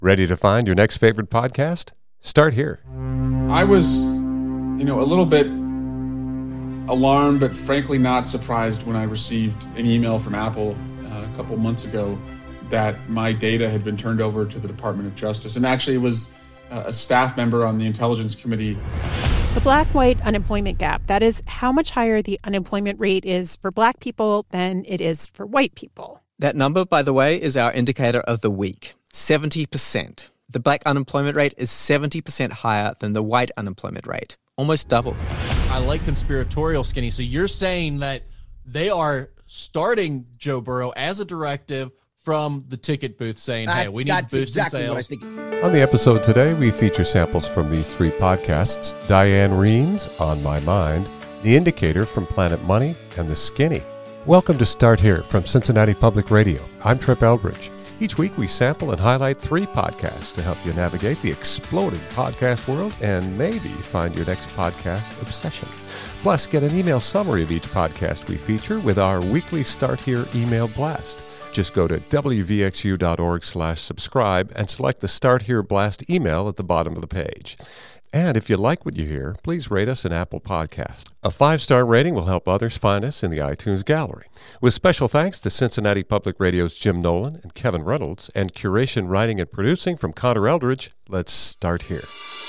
Ready to find your next favorite podcast? Start here. I was, a little bit alarmed, but frankly not surprised when I received an email from Apple a couple months ago that my data had been turned over to the Department of Justice. And actually it was a staff member on the Intelligence Committee. The black-white unemployment gap, that is how much higher the unemployment rate is for black people than it is for white people. That number, by the way, is our indicator of the week, 70%. The black unemployment rate is 70% higher than the white unemployment rate, almost double. I like conspiratorial, Skinny. So you're saying that they are starting Joe Burrow as a directive from the ticket booth saying, hey, we need to boost sales. On the episode today, we feature samples from these three podcasts: Diane Reams, On My Mind, The Indicator from Planet Money, and The Skinny. Welcome to Start Here from Cincinnati Public Radio. I'm Trip Eldridge. Each week we sample and highlight three podcasts to help you navigate the exploding podcast world and maybe find your next podcast obsession. Plus, get an email summary of each podcast we feature with our weekly Start Here email blast. Just go to wvxu.org/subscribe and select the Start Here blast email at the bottom of the page. And if you like what you hear, please rate us an Apple Podcast. A 5-star rating will help others find us in the iTunes gallery. With special thanks to Cincinnati Public Radio's Jim Nolan and Kevin Reynolds, and curation, writing, and producing from Connor Eldridge, let's start here.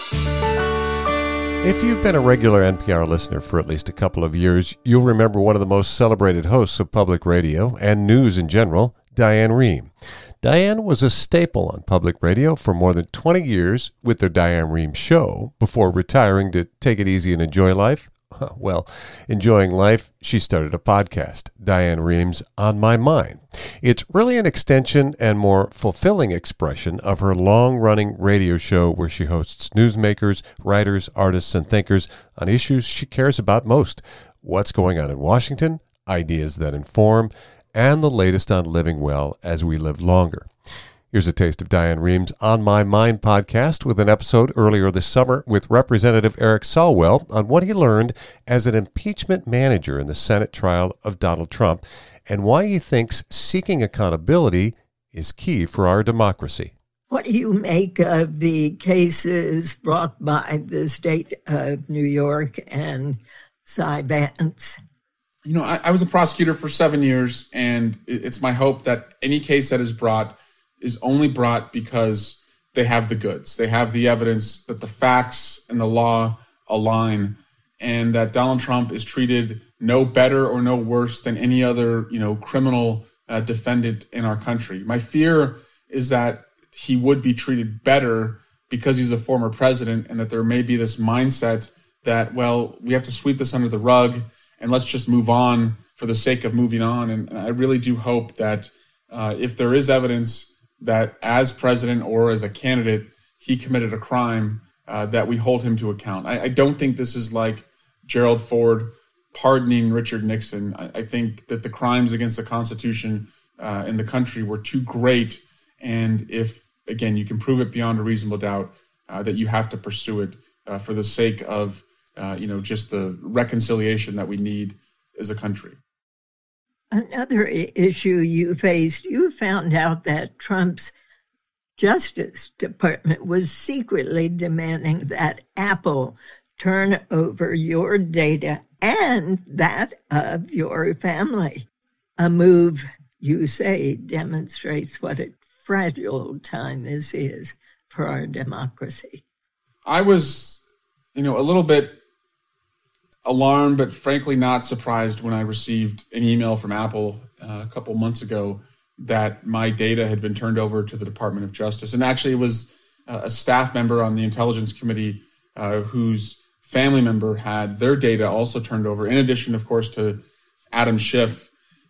If you've been a regular NPR listener for at least a couple of years, you'll remember one of the most celebrated hosts of public radio and news in general, Diane Reams. Diane was a staple on public radio for more than 20 years with their Diane Reams Show before retiring to take it easy and enjoy life. Well, enjoying life, she started a podcast, Diane Reams On My Mind. It's really an extension and more fulfilling expression of her long-running radio show where she hosts newsmakers, writers, artists, and thinkers on issues she cares about most: what's going on in Washington, ideas that inform, and the latest on living well as we live longer. Here's a taste of Diane Reams' On My Mind podcast with an episode earlier this summer with Representative Eric Swalwell on what he learned as an impeachment manager in the Senate trial of Donald Trump and why he thinks seeking accountability is key for our democracy. What do you make of the cases brought by the state of New York and Cy Vance? I was a prosecutor for 7 years, and it's my hope that any case that is brought is only brought because they have the goods. They have the evidence that the facts and the law align, and that Donald Trump is treated no better or no worse than any other, criminal defendant in our country. My fear is that he would be treated better because he's a former president, and that there may be this mindset that, well, we have to sweep this under the rug and let's just move on for the sake of moving on. And I really do hope that if there is evidence that as president or as a candidate, he committed a crime, that we hold him to account. I don't think this is like Gerald Ford pardoning Richard Nixon. I think that the crimes against the Constitution in the country were too great. And if, again, you can prove it beyond a reasonable doubt, that you have to pursue it for the sake of just the reconciliation that we need as a country. Another issue you faced, you found out that Trump's Justice Department was secretly demanding that Apple turn over your data and that of your family. A move, you say, demonstrates what a fragile time this is for our democracy. I was, a little bit alarmed, but frankly not surprised when I received an email from Apple a couple months ago that my data had been turned over to the Department of Justice. And actually it was a staff member on the Intelligence Committee whose family member had their data also turned over, in addition, of course, to Adam Schiff.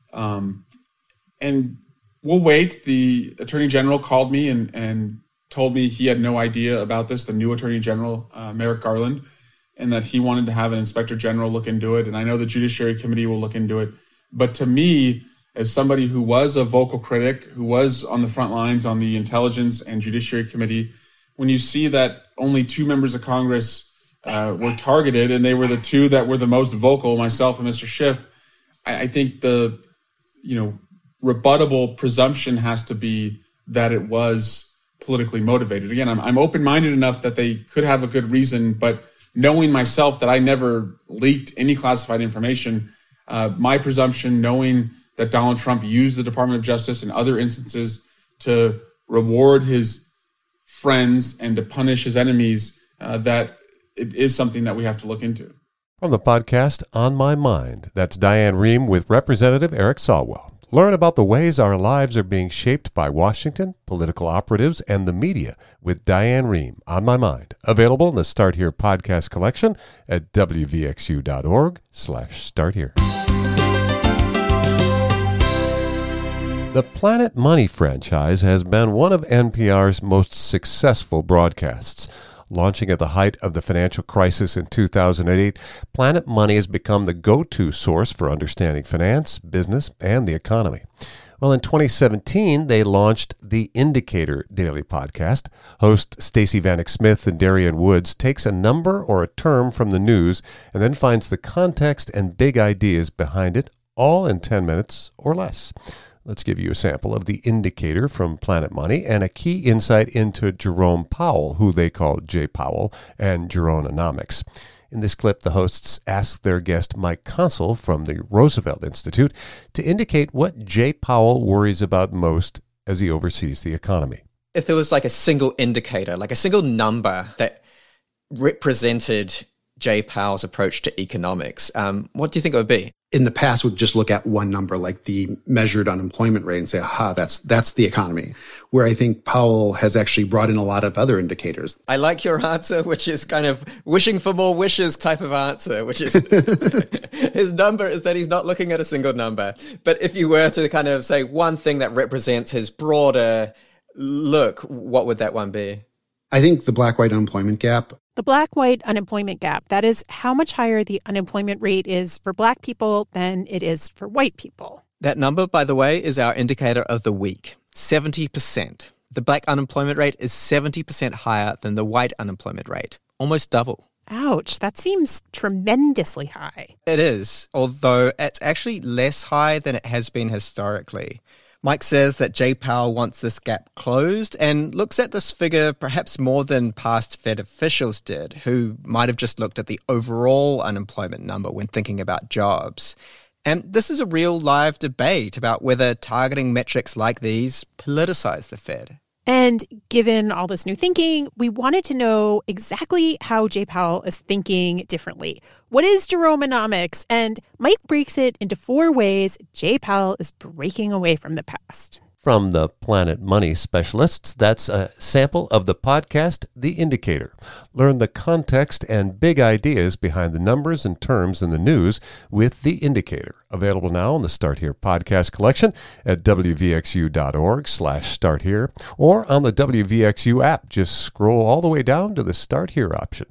And we'll wait. The Attorney General called me and told me he had no idea about this, the new Attorney General, Merrick Garland, and that he wanted to have an Inspector General look into it. And I know the Judiciary Committee will look into it. But to me, as somebody who was a vocal critic, who was on the front lines on the Intelligence and Judiciary Committee, when you see that only 2 members of Congress were targeted, and they were the 2 that were the most vocal, myself and Mr. Schiff, I think the, rebuttable presumption has to be that it was politically motivated. Again, I'm open-minded enough that they could have a good reason, but knowing myself that I never leaked any classified information, my presumption, knowing that Donald Trump used the Department of Justice in other instances to reward his friends and to punish his enemies, that it is something that we have to look into. From the podcast On My Mind, that's Diane Rehm with Representative Eric Swalwell. Learn about the ways our lives are being shaped by Washington, political operatives, and the media with Diane Rehm, On My Mind. Available in the Start Here podcast collection at wvxu.org/starthere. The Planet Money franchise has been one of NPR's most successful broadcasts. Launching at the height of the financial crisis in 2008, Planet Money has become the go-to source for understanding finance, business, and the economy. Well, in 2017, they launched the Indicator Daily Podcast. Host Stacey Vanek Smith and Darian Woods takes a number or a term from the news and then finds the context and big ideas behind it, all in 10 minutes or less. Let's give you a sample of the Indicator from Planet Money and a key insight into Jerome Powell, who they call Jay Powell, and Jeromenomics. In this clip, the hosts ask their guest Mike Consul from the Roosevelt Institute to indicate what Jay Powell worries about most as he oversees the economy. If there was like a single indicator, like a single number that represented Jay Powell's approach to economics, what do you think it would be? In the past, we'd just look at one number, like the measured unemployment rate, and say, aha, that's the economy. Where I think Powell has actually brought in a lot of other indicators. I like your answer, which is kind of wishing for more wishes type of answer, which is his number is that he's not looking at a single number. But if you were to kind of say one thing that represents his broader look, what would that one be? I think the black-white unemployment gap. The black-white unemployment gap, that is how much higher the unemployment rate is for Black people than it is for white people. That number, by the way, is our indicator of the week, 70%. The Black unemployment rate is 70% higher than the white unemployment rate, almost double. Ouch, that seems tremendously high. It is, although it's actually less high than it has been historically. Mike says that Jay Powell wants this gap closed and looks at this figure perhaps more than past Fed officials did, who might have just looked at the overall unemployment number when thinking about jobs. And this is a real live debate about whether targeting metrics like these politicize the Fed. And given all this new thinking, we wanted to know exactly how Jay Powell is thinking differently. What is Jeromenomics? And Mike breaks it into 4 ways Jay Powell is breaking away from the past. From the Planet Money specialists, that's a sample of the podcast, The Indicator. Learn the context and big ideas behind the numbers and terms in the news with The Indicator. Available now on the Start Here podcast collection at wvxu.org/starthere or on the WVXU app. Just scroll all the way down to the Start Here option.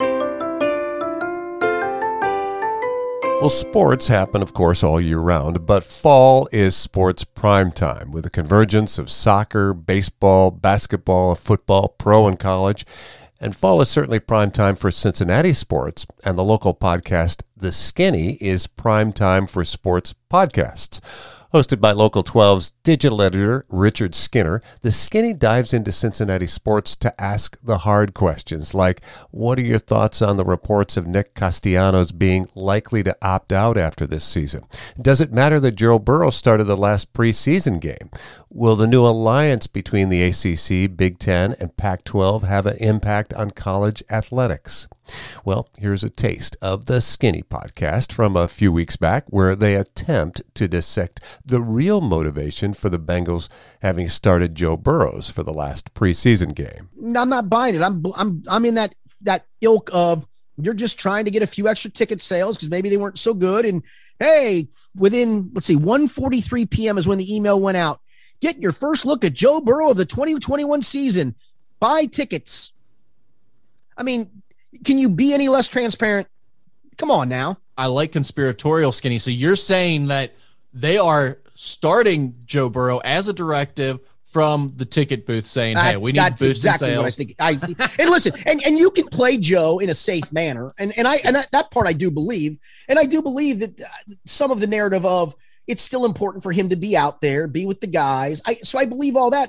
Well, sports happen, of course, all year round, but fall is sports prime time with a convergence of soccer, baseball, basketball, football, pro and college. And fall is certainly prime time for Cincinnati sports, and the local podcast, The Skinny, is prime time for sports podcasts. Hosted by Local 12's digital editor, Richard Skinner, The Skinny dives into Cincinnati sports to ask the hard questions, like, what are your thoughts on the reports of Nick Castellanos being likely to opt out after this season? Does it matter that Joe Burrow started the last preseason game? Will the new alliance between the ACC, Big Ten, and Pac-12 have an impact on college athletics? Well, here's a taste of the Skinny podcast from a few weeks back, where they attempt to dissect the real motivation for the Bengals having started Joe Burrows for the last preseason game. I'm not buying it. I'm in that ilk of you're just trying to get a few extra ticket sales because maybe they weren't so good. And hey, within 1:43 p.m. is when the email went out. Get your first look at Joe Burrow of the 2021 season. Buy tickets. I mean, can you be any less transparent? Come on now. I like conspiratorial, Skinny. So you're saying that they are starting Joe Burrow as a directive from the ticket booth saying, hey, we need to boost exactly sales. What I think. And listen, and you can play Joe in a safe manner. And that part I do believe. And I do believe that some of the narrative of it's still important for him to be out there, be with the guys. So I believe all that.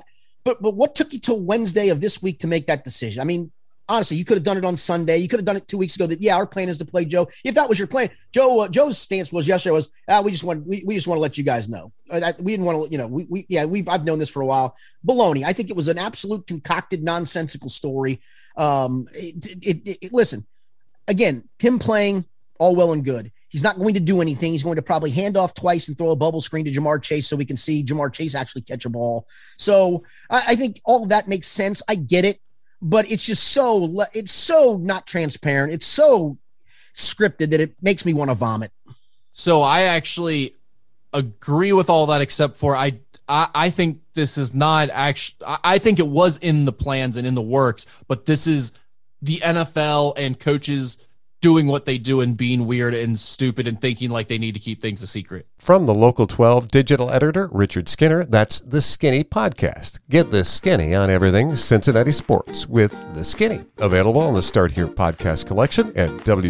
But what took you till Wednesday of this week to make that decision? I mean, honestly, you could have done it on Sunday. You could have done it 2 weeks ago. That our plan is to play Joe. If that was your plan, Joe's stance was yesterday was we just want to let you guys know. We didn't want to, I've known this for a while. Baloney. I think it was an absolute concocted, nonsensical story. Listen, again, him playing all well and good. He's not going to do anything. He's going to probably hand off twice and throw a bubble screen to Jamar Chase so we can see Jamar Chase actually catch a ball. So I think all of that makes sense. I get it, but it's just it's so not transparent. It's so scripted that it makes me want to vomit. So I actually agree with all that, except for I think this is not actually, I think it was in the plans and in the works, but this is the NFL and coaches doing what they do and being weird and stupid and thinking like they need to keep things a secret. From the Local 12 digital editor, Richard Skinner, that's The Skinny Podcast. Get The Skinny on everything Cincinnati sports with The Skinny. Available on the Start Here podcast collection at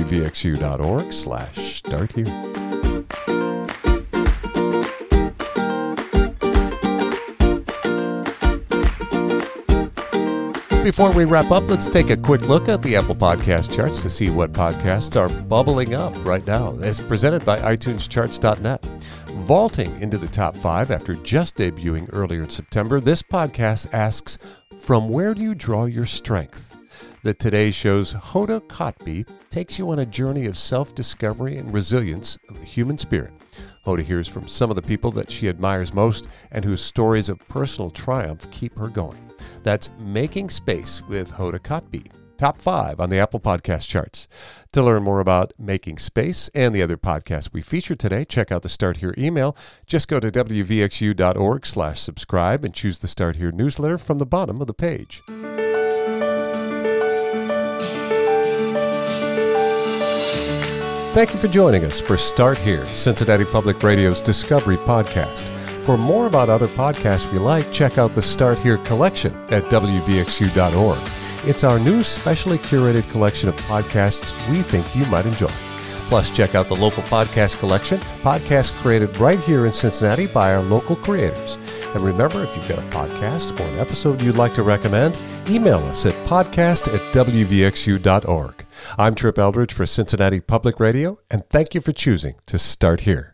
wvxu.org/starthere. Before we wrap up, let's take a quick look at the Apple Podcast charts to see what podcasts are bubbling up right now, as presented by iTunescharts.net. Vaulting into the top 5 after just debuting earlier in September, this podcast asks, from where do you draw your strength? The Today Show's Hoda Kotb takes you on a journey of self-discovery and resilience of the human spirit. Hoda hears from some of the people that she admires most and whose stories of personal triumph keep her going. That's Making Space with Hoda Kotb, top 5 on the Apple Podcast charts. To learn more about Making Space and the other podcasts we featured today, check out the Start Here email. Just go to wvxu.org/subscribe and choose the Start Here newsletter from the bottom of the page. Thank you for joining us for Start Here, Cincinnati Public Radio's Discovery Podcast. For more about other podcasts we like, check out the Start Here collection at wvxu.org. It's our new specially curated collection of podcasts we think you might enjoy. Plus, check out the local podcast collection, podcasts created right here in Cincinnati by our local creators. And remember, if you've got a podcast or an episode you'd like to recommend, email us at podcast@wvxu.org. I'm Trip Eldridge for Cincinnati Public Radio, and thank you for choosing to Start Here.